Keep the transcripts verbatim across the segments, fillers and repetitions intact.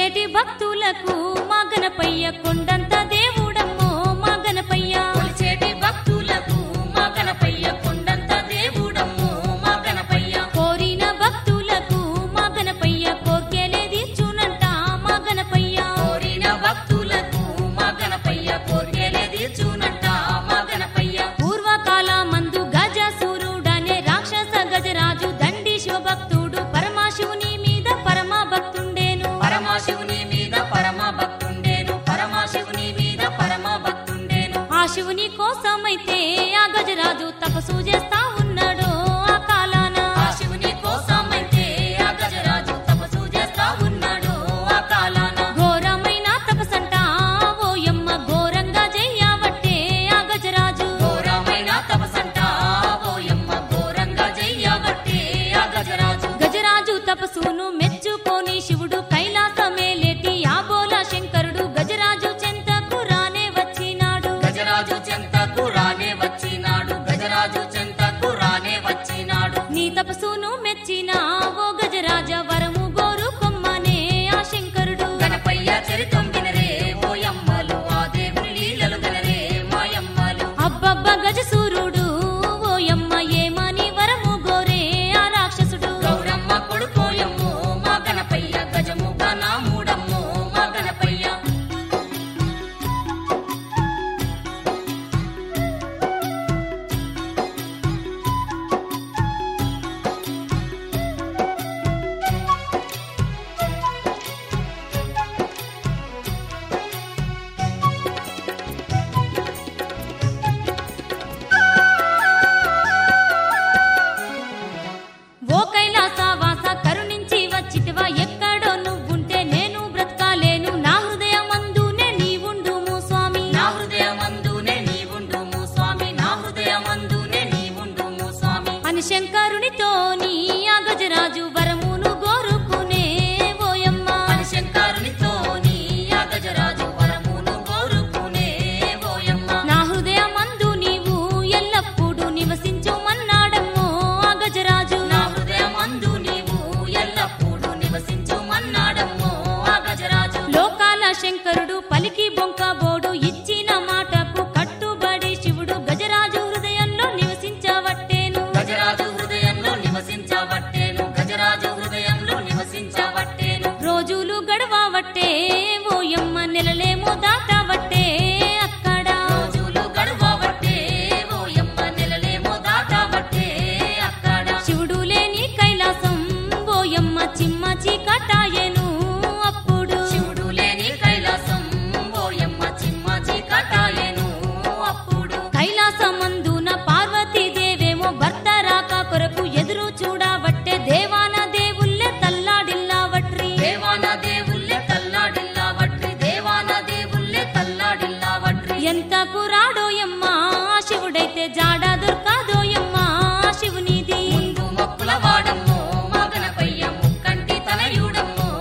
కొలిచేటి భక్తులకు మా గణపయ్య కొండంత దేవుడమ్మో మా గణపయ్య కొలిచేటి భక్తులకు మా గణపయ్య కొండంత దేవుడమ్మో మా గణపయ్య కోరిన భక్తులకు మా గణపయ్య కోర్కెలే తీర్చునంట మా గణపయ్య కోరిన భక్తులకు మా గణపయ్య కోర్కెలే తీర్చునంట మా గణపయ్య పూర్వకాల మందు గజాసురుడనే రాక్షస గజరాజు దండి శివభక్తుడు పరమాశివుని మీద పరమ భక్తుండేను పరమాశివుని మీద పరమ భక్తుండేను పరమాశివుని మీద పరమ భక్తుండేను ఆ శివుని కోసమైతే ఆ గజరాజు తపస్సు చేస్తా ఉన్నాడు ఆ కాలాన ఆ శివుని కోసమైతే ఆ గజరాజు తపస్సు చేస్తా ఉన్నాడు ఆ కాలాన ఘోరమైన తపసంట ఓయమ్మ ఘోరంగా చెయ్యబట్టే ఆ గజరాజు ఘోరమైన తపసంట ఓయమ్మ ఘోరంగా చెయ్యబట్టే ఆ గజరాజు గజరాజు తపస్సును మెచ్చుకొని శివుడు కైలాసమేలేటి ఆబోల శంకరుడు గజరాజు చెంతకు రానే వచ్చినాడు గజరాజు చెంతకు రానే వచ్చినాడు గజరాజు చెంతకు రానే వచ్చినాడు నీ తపస్సును మెచ్చిన ఓ గజరాజ వరము గోరు కొమ్మనే ఆ శంకరుడు గణపయ్య చరితం వినరే ఓయమ్మలు ఆ దేవుని లీలలు గనరే మాయమ్మలు అబ్బబ్బ గజసూరుడు ఓయమ్మ ఏమని వరము గోరే ఆ రాక్షసుడు గౌరమ్మ కొడుకోయమ్మో మా గణపయ్య గజముగా నా మూడమ్మో మా గణపయ్య ఓ కైలాసవాస కరుణించి వచ్చితివా ఎక్కడో నువ్వుంటే నేను బ్రతకాలేను నా హృదయమందునే నీవుండుము స్వామి నా హృదయమందునే నీవుండుము స్వామి నా హృదయమందునే నీవుండుము స్వామి అని శంకరునితోని ఆ గజరాజు వరమును గోరుకునే ఓయమ్మ అని శంకరునితోని ఆ గజరాజు వరమును కోరుకునే ఓయమ్మ నా హృదయమందు నీవు ఎల్లప్పుడూ నివసించుమన్నాడమ్మో ఆ గజరాజు నా హృదయమందు నీవు ఎల్లప్పుడూ నివసించుమన్నాడమ్మో ఆ గజరాజు లోకాల శంకరుడు పలికి బొంక బోడు ఇచ్చిన మాటకు కట్టుబడి శివుడు గజరాజు హృదయంలో నివసించవట్టేను గజరాజు హృదయంలో నివసించబట్టేను గజరాజు హృదయంలో నివసించబట్టేను రోజులు గడవవట్టే ఓయమ్మ నెలలేమో దాటవట్టే అక్కడ రోజులు గడువబట్టే ఓయమ్మ నెలలేమో దాటబట్టే అక్కడ శివుడు లేని కైలాసం ఓయమ్మ చిమ్మ చీకటాయెను అప్పుడు శివుడు లేని కైలాసం ఓయమ్మ చిమ్మ చీకటాయెను అప్పుడు కైలాసమందున పార్వతీదేవేమో భర్త రాక కొరకు ఎదురు చూడవట్టే దేవాన దేవుళ్ళే తల్లాడిల్లావట్రి దేవాన దేవుళ్ళే తల్లాడిల్లావట్రి దేవాన దేవుళ్ళే తల్లాడిల్లావట్రి ఎంతకు రాడోయమ్మ శివుడైతే జాడ దొరకాదోయమ్మ శివునిది ముందు మొక్కుల వాడమ్మో మా గణపయ్య ముక్కంటి తనయుడమ్మో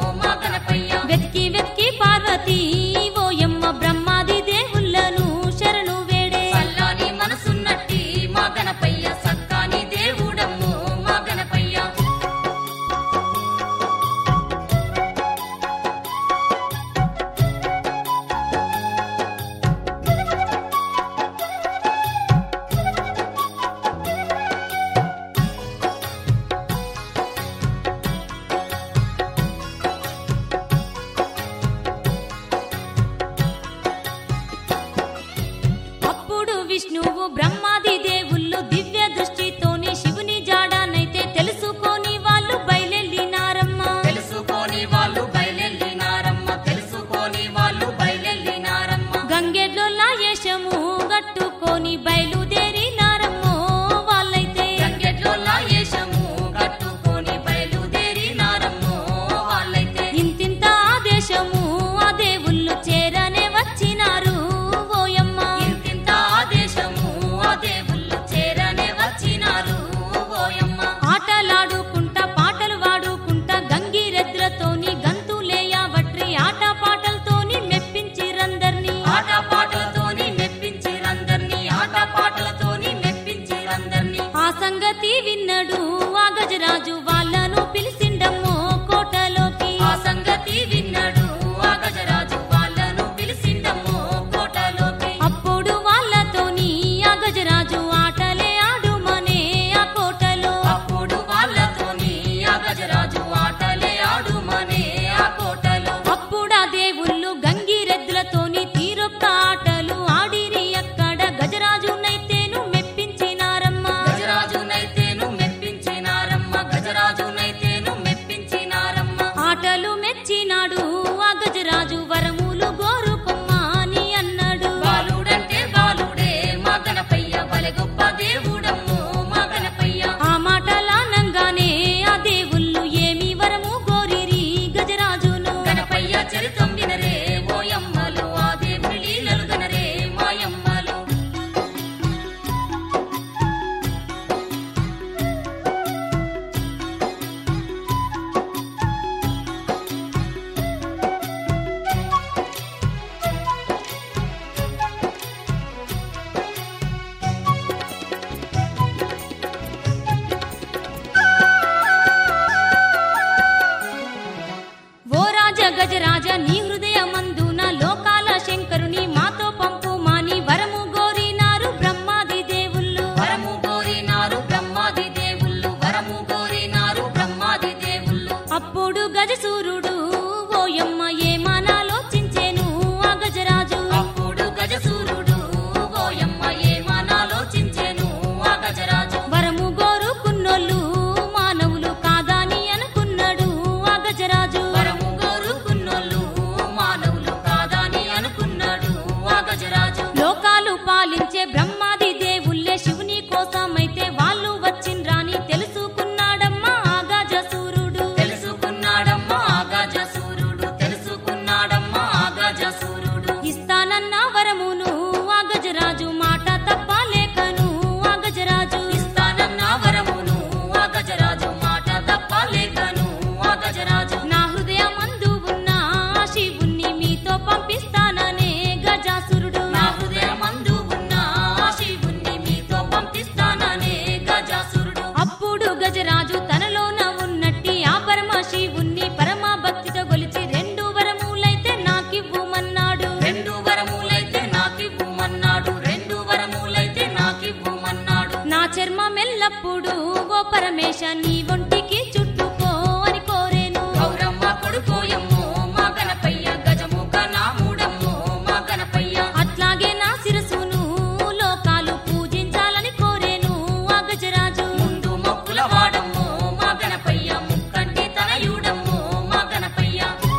గజరాజ నీ హృదయమందున లోకాల శంకరుని మాతో పంపు మాని వరము గోరినారు బ్రహ్మాది దేవుళ్ళు వరము కోరినారు బ్రహ్మాది దేవుళ్ళు వరము కోరినారు బ్రహ్మాది దేవుళ్ళు అప్పుడు గజసూరుడు ఓయమ్మ ఏమానాలోచించేను ఆ గజరాజు అప్పుడు గజసూరుడు ఓయమ్మ ఏమనాలోచించెను ఆ గజరాజు వరము గోరుకున్నోళ్ళు మానవులు కాదని అనుకున్నాడు ఆ గజరాజు వరము కోరుకున్నోళ్ళు మానవులు కాదని అనుకున్నాడు ఆ గజరాజు లోకాలు పాలించే బ్రహ్మాది దేవుళ్ళే శివుని కోసమైతే వాళ్ళు వచ్చిండ్రాని తెలుసుకున్నాడమ్మా ఆ గజసూరుడు తెలుసుకున్నాడమ్మా ఆ గజసూరుడు తెలుసుకున్నాడమ్మా ఆ గజసూరుడు ఇస్తానన్న వరమును ఆ గజరాజు మాట తప్పలేకను ఆ గజరాజు ఇస్తానన్న వరమును ఆ గజరాజు మాట తప్పలేకను ఆ గజరాజు నా హృదయమందు ఉన్న ఆ శివుణ్ణి మీతో పంపిస్తాననే గజాసురుడు నా హృదయమందు ఉన్న ఆ శివుణ్ణి మీతో పంపిస్తాననే గజాసురుడు అప్పుడు గజరాజు తనలోన ఉన్నట్టి ఆ పరమ శివుణ్ణి పరమ భక్తితో గొలిచి రెండు వరములైతే నాకివ్వుమన్నాడు రెండు వరములైతే నాకివ్వుమన్నాడు రెండు వరములైతే నాకివ్వుమన్నాడు నా చర్మమెల్లప్పుడు ఓ పరమేశ నీ ఒంటికి చుట్టుకో అని కోరేను గౌరమ్మ కొడుకోయమ్మో మా గణపయ్య గజముఖ నా మూడమ్మో మా గణపయ్య అట్లాగే నా శిరసును లోకాలు పూజించాలని కోరేను ఆ గజరాజు ముందు మొక్కుల వాడమ్మో మా గణపయ్య ముక్కంటి తనయుడమ్మో మా గణపయ్య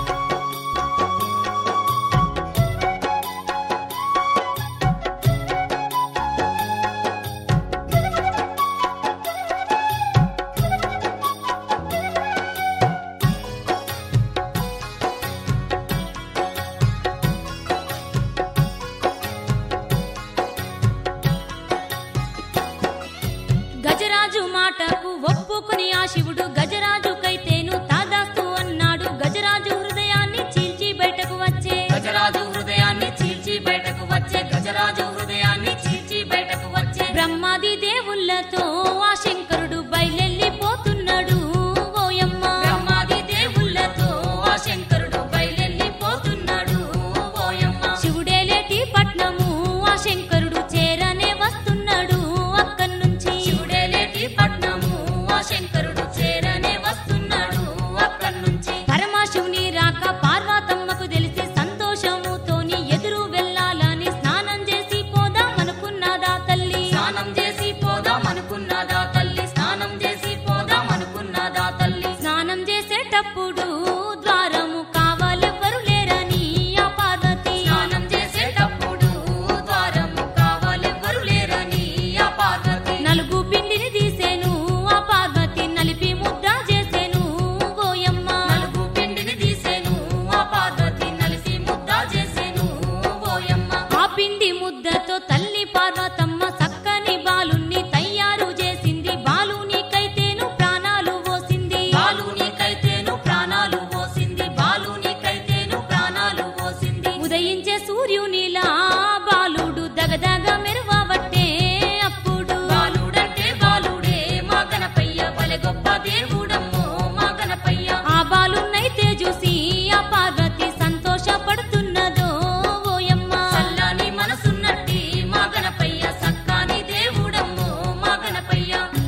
గజరాజు మాటకు ఒప్పుకుని ఆ శివుడు గజరాజుకైతేను తాదాస్తు అన్నాడు గజరాజు హృదయాన్ని చీల్చి బయటకు వచ్చే గజరాజు హృదయాన్ని చీల్చి బయటకు వచ్చే గజరాజు హృదయాన్ని చీల్చి బయటకు వచ్చే బ్రహ్మాది దేవుళ్ళతో ఆ శంకరుడు బయలెళ్ళిపోతున్నాడు ఓయమ్మ బ్రహ్మాది దేవుళ్ళతో ఆ శంకరుడు బయలెళ్ళిపోతున్నాడు ఓయమ్మ శివుడేలేటి పట్నము ఆ శంకరుడు చేరనే వస్తున్నాడు అక్కడ్నుంచి శివుడేలేటి పట్నము ఆ శంకరుడు చేరనే వస్తున్నాడు అక్కడ్నుంచి పరమశివుని రాక పార్వతమ్మకు తెలిసి సంతోషముతోని ఎదురు వెళ్ళాలని స్నానం చేసి పోదామనుకున్నదా తల్లి స్నానం చేసి పోదామనుకున్నదా తల్లి స్నానం చేసి పోదామనుకున్నదా తల్లి స్నానం చేసేటప్పుడు ద్వారము కావాలెవ్వరు లేరని ఆ పార్వతి స్నానం చేసేటప్పుడు ద్వారము కావాలెవ్వరు లేరని ఆ పార్వతి నలుగు పిండిని తీసేను ఆ పార్వతి నలిపి ముద్ద చేసేను ఓయమ్మ నలుగు పిండిని తీసేను ఆ పార్వతి నలిసి ముద్ద చేసేను ఓయమ్మ ఆ పిండి ముద్దతో తల్లి పార్వతమ్మ సక్కని బాలుణ్ణి తయారు చేసింది బాలునికైతేను ప్రాణాలు పోసింది బాలు నీకైతేను ప్రాణాలు పోసింది బాలు నీకైతేను ప్రాణాలు పోసింది ఉదయించే సూర్యునిలా బాలుడు దగదగ మెరువబట్టే అప్పుడు బాలుడంటే బాలుడే మా గణపయ్య బలె గొప్ప దేవుడమ్మో మా గణపయ్య ఆ బాలునైతే చూసి ఆ పార్వతి సంతోషపడుతున్నదో ఓయమ్మ చల్లని మనసున్నట్టి మా గణపయ్య సక్కాని దేవుడమ్మో మా గణపయ్య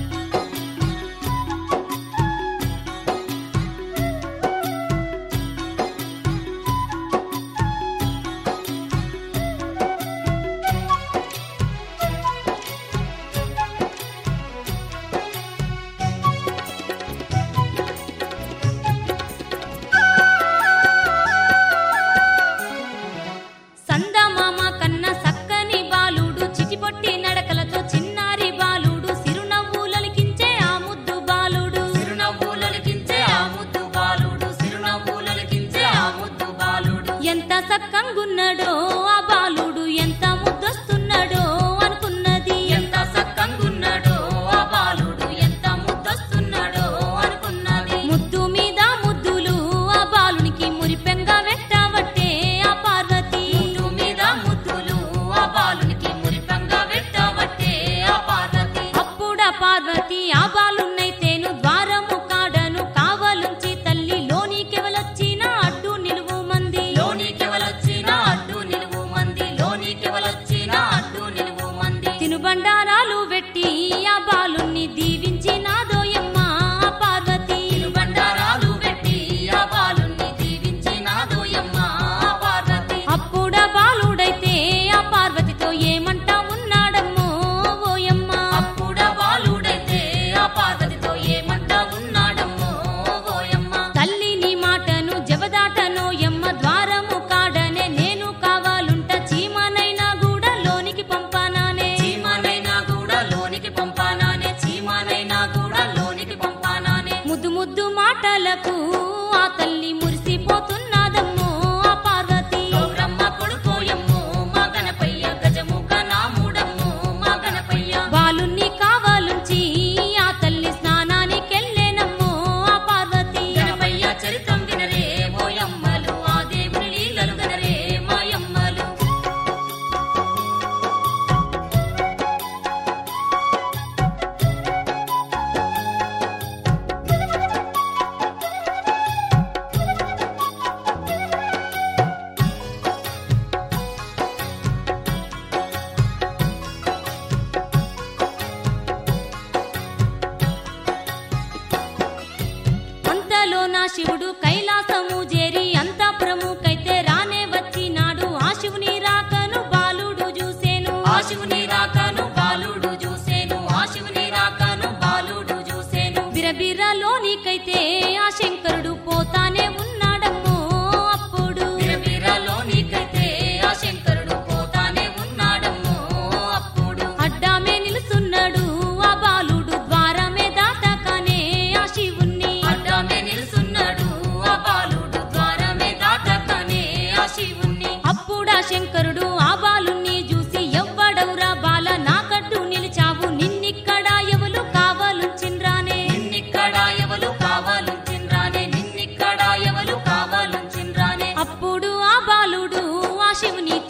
సందమామ కన్న సక్కని బాలుడు చిటిపొట్టి నడకలతో చిన్నారి బాలుడు సిరునవ్వులలికించే ఆ ముద్దు బాలుడు సిరునవ్వులొలికించే ఆ ముద్దు బాలుడు సిరునవ్వులొలికించే ఆ ముద్దు బాలుడు ఎంత సక్కంగున్నాడో ఆ బాలుడు ఎంత ముద్దొస్తున్నాడో అనుకున్నది ఎంత సక్కంగున్నాడో ఆ బాలుడు ఎంత ముద్దొస్తున్నాడో అనుకున్నది ముద్దు మీద ముద్దులు ఆ బాలునికి మురిపెంగా వెట్టబట్టే ఆ పార్వతి ముద్దు మీద ముద్దులు ఆ బాలునికి మురిపంగా వెట్టబట్టే ఆ పార్వతి అప్పుడ పార్వతి ఆ బాలున్నైతేను ద్వారము కాడను కావలుంచి తల్లి లోనికెవలొచ్చినా అడ్డు నిలువ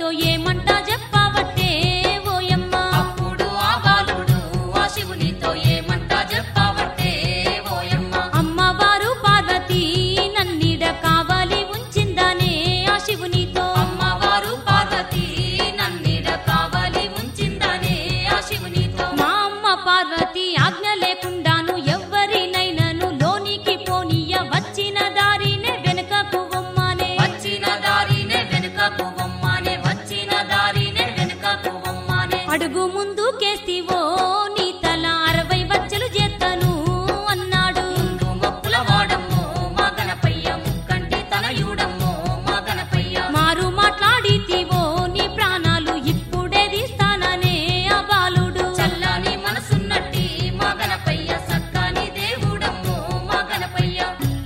నీతో ఏమంట చెప్పవట్టే ఓయమ్మ. అప్పుడు ఆ బాలుడు ఆ శివునితో ఏమంట చెప్పవట్టే ఓయమ్మ. అమ్మవారు పార్వతి నన్నిడ కావాలి ఉంచిందానే ఆ శివునితో. అమ్మవారు పార్వతి నన్నిడ కావాలి ఉంచిందనే ఆ శివునితో. మా అమ్మ పార్వతి ఆజ్ఞ లేకుండాను ఎవ్వరినైనను లోనికి పోనీయ వచ్చిన దారినే వెనుకకు వమ్మానే. వచ్చిన దారినే వెనుకకు వమ్మానే వచ్చిన దారినే వెనుకకు వమ్మానే. అడుగు ముందు కేస్తివో నీ తల అరవై వచ్చలు చేత్తను అన్నాడు. ముందు మొక్కుల వాడమ్మో మా గణపయ్య ముక్కంటి తనయుడమ్మో మా గణపయ్య. మారు మాట్లాడితివో నీ ప్రాణాలు ఇప్పుడే తీస్తాననే ఆ బాలుడు. చల్లని మనసున్నట్టి మా గణపయ్య సక్కని దేవుడమ్మో మా గణపయ్య.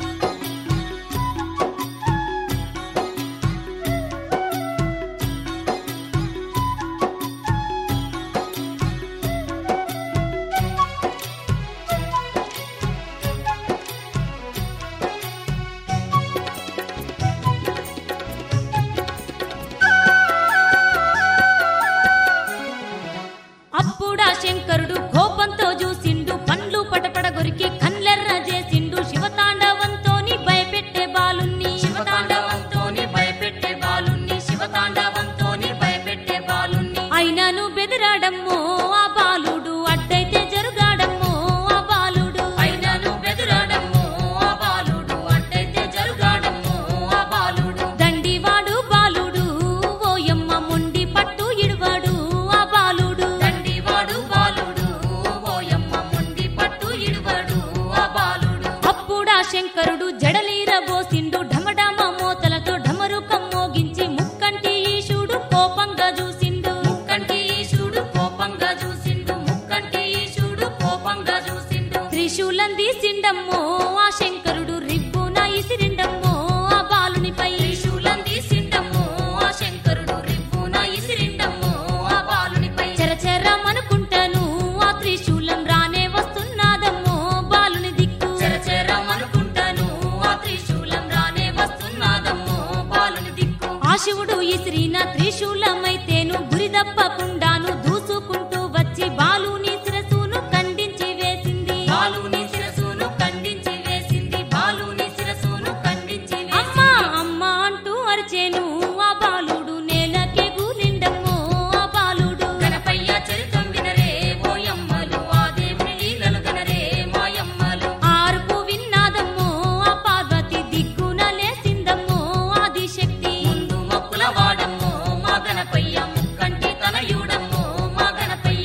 అప్పుడా శంకరుడు కోపంతో చూసిండు, పండ్లు పటపడ గొరికి కన్లెర్ర చేసిండు. శివతాండవంతోని భయపెట్టే బాలుణ్ణి. శివతాండవంతోని భయపెట్టే బాలుణ్ణి శివతాండవంతోని భయపెట్టే బాలుణ్ణి. అయినను బెదిరాడమ్మో ఆ బాలుడు, అడ్డైతే జరుగాడమ్మో ఆ బాలుడు. అయినను బెదురాడమ్మో ఆ బాలుడు అట్టయితే జరుగాడమ్మో ఆ బాలుడు. దండివాడు బాలుడు ఓయమ్మ మొండి పట్టు ఇడువాడు ఆ బాలుడు. దండివాడు బాలుడు ఓయమ్మ మొండి పట్టు ఇడువడు ఆ బాలుడు. అప్పుడా శంకరుడు జడలీరబోసిండు, ఢమఢమ మోతలతో ఢమరుకం మోగించి ముక్కంటి ఈశుడు కోపంగా చూసిండు. ముక్కంటి ఈశుడు కోపంగా చూసిండు ముక్కంటి ఈశుడు కోపంగా చూసిండు. త్రిశూలం తీసిండమ్మో ఆ శంకరుడు, రిబ్బున ఇసిరిండమ్మో ఆ బాలునిపై. త్రిశూలం తీసిండమ్మో ఆ శంకరుడు రివ్వున ఇసిరిండమ్మో ఆ బాలునిపై. చెరచెరమనుకుంటను ఆ త్రిశూలం రానే వస్తున్నాదమ్మో బాలుని దిక్కు. చెరచెరమనుకుంటాను ఆ త్రిశూలం రానే వస్తున్నాదమ్మో బాలుని దిక్కు. ఆ శివుడు ఇసిరిన త్రిశూలమైతేను గురి తప్పకుండాను దూసుకుంటూ వచ్చి బాలుని శిరసును ఖండించి వేసింది. బాలుని శిరసును ఖండించి వేసింది బాలుని శిరసును ఖండించి అమ్మా వేసింది. అమ్మా అంటూ అరిచేను ఆ బాలుడు, నేలకే కూలిండమ్మో ఆ బాలుడు. గణపయ్య చరితం వినరే ఓయమ్మలు ఆ దేవుని లీలలు గనరే మాయమ్మలు. ఆర్పు విన్నాదమ్మో ఆ పార్వతి దిక్కున లేసిందమ్మో ఆదిశక్తి. ముందు మొక్కుల వాడమ్మో మా గణపయ్య ముక్కంటి తనయుడమ్మో మా గణపయ్య.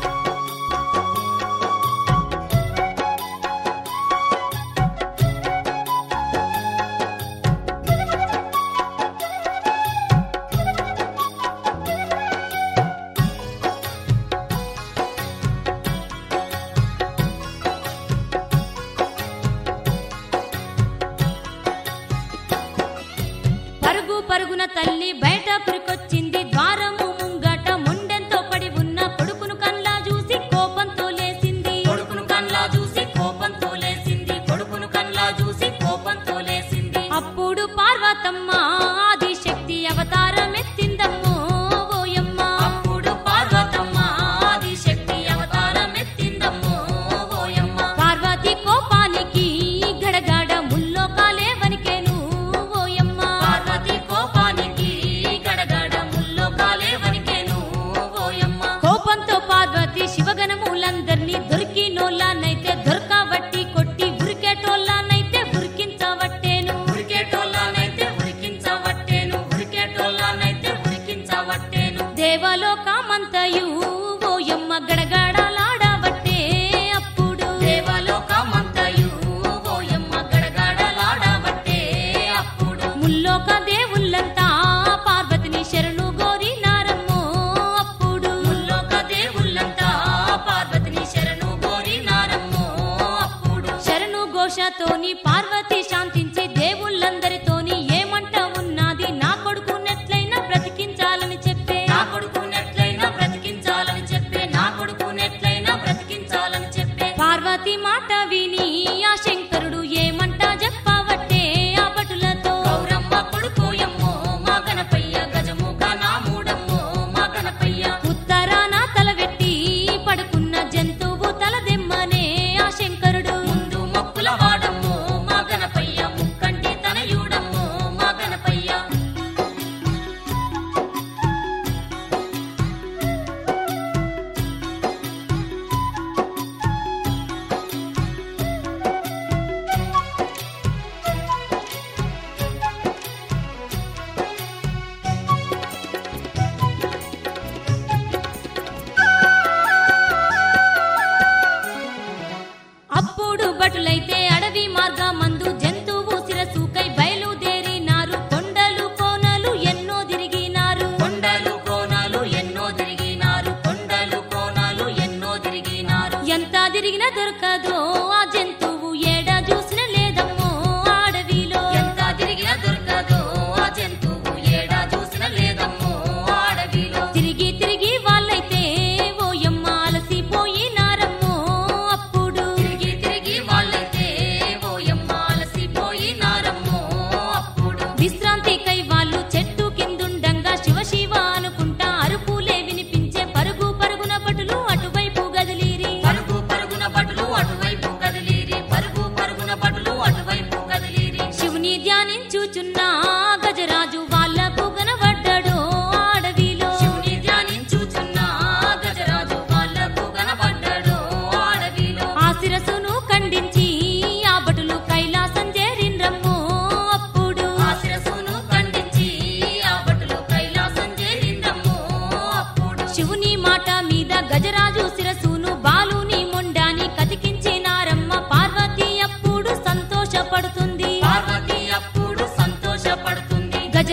పరుగు పరుగున తల్లి బయట పురికొచ్చింది. ద్వారము ముంగట మొండెంతో పడి ఉన్న కొడుకును కల్లా చూసి కోపంతో లేసింది. కొడుకును కన్లా చూసి కోపంతో లేసింది కొడుకును కన్లా చూసి కోపంతో లేసింది. అప్పుడు పార్వతమ్మ ఆదిశక్తి అవతారమెత్తిందమ్మో ఓయమ్మ. అప్పుడు పార్వతమ్మ ఆదిశక్తి అవతారం ఎత్తిందమ్మో ఓయమ్మ. పార్వతి కోపానికి గడగడ ముల్లోకాలే వనికేను ఓయమ్మ. పార్వతి కోపానికి గడగడ ముల్లోకాలే వనికేను ఓయమ్మ. కోపంతో పార్వతి శివగణములందర్నీ దొరికినోళ్ళనైతే దొరకబట్టి కొట్టి ఉరికేటోళ్ళనైతే ఉరికించవట్టేను. ఉరికేటోళ్ళనైతే ఉరికించవట్టేను ఉరికేటోళ్ళనైతే ఉరికించవట్టేను. దేవలోకమంతయు ఓయమ్మ గడగడలాడవట్టే అప్పుడు. దేవలోకమంతయు ఓయమ్మ గడగడలాడవట్టే అప్పుడు. ముల్లోక దేవుళ్ళంతా పార్వతిని శరణు గోరినారమ్మో అప్పుడు. ముల్లోక దేవుళ్ళంతా పార్వతిని శరణు కోరినారమ్మో అప్పుడు. శరణు ఘోషతోని పార్వతి శాంతించి దేవుళ్ళందరితోని ఏమంట ఉన్నది నా కొడుకునెట్లయినా బ్రతికించాలని చెప్పే. నా కొడుకునెట్లయినా బ్రతికించ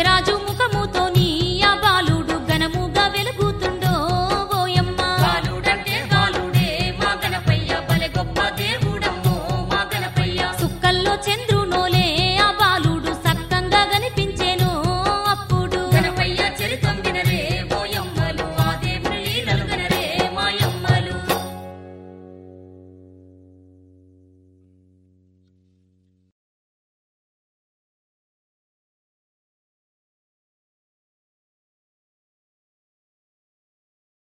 గజరాజు ముఖము